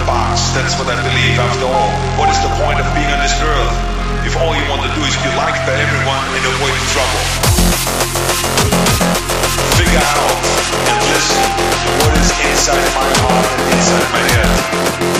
box. That's what I believe. After all, what is the point of being on this earth if all you want to do is be liked by everyone and avoid trouble? Figure out and listen what is inside my heart and inside my head.